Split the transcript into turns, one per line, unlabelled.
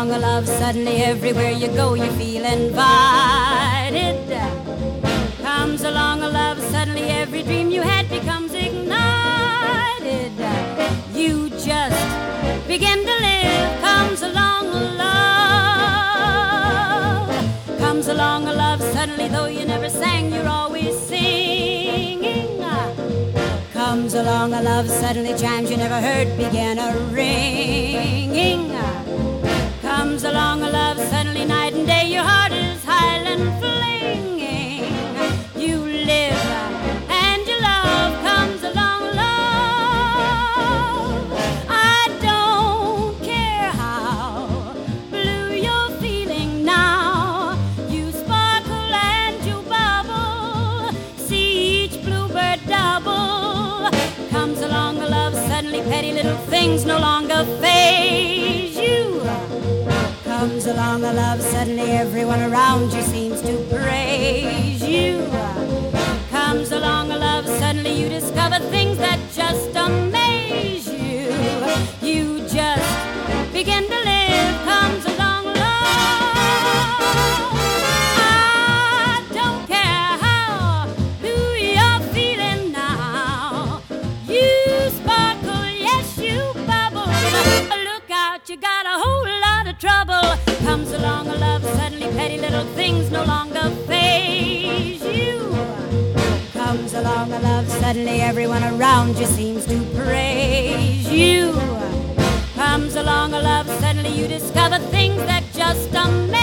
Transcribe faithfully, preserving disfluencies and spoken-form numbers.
along a love, suddenly everywhere you go you feel invited. Comes along a love, suddenly every dream you had becomes ignited. You just begin to live. Comes along a love. Comes along a love, suddenly though you never sang, you're always singing. Comes along a love, suddenly chimes you never heard begin a ringing. Comes along a love, suddenly night and day your heart is highland flinging. You live and you love. Comes along love. I don't care how blue you're feeling now. You sparkle and you bubble. See each bluebird double. Comes along a love, suddenly petty little things no longer faze you. Comes along a love, suddenly everyone around you seems to praise you. Comes along a love, suddenly you discover things that just amaze you. You just begin to live. Comes along love. I don't care how blue you're feeling now. You sparkle, yes you bubble. Look out, you got a whole lot of trouble. Comes along a love, suddenly petty little things no longer faze you. Comes along a love, suddenly everyone around you seems to praise you. Comes along a love, suddenly you discover things that just amaze you.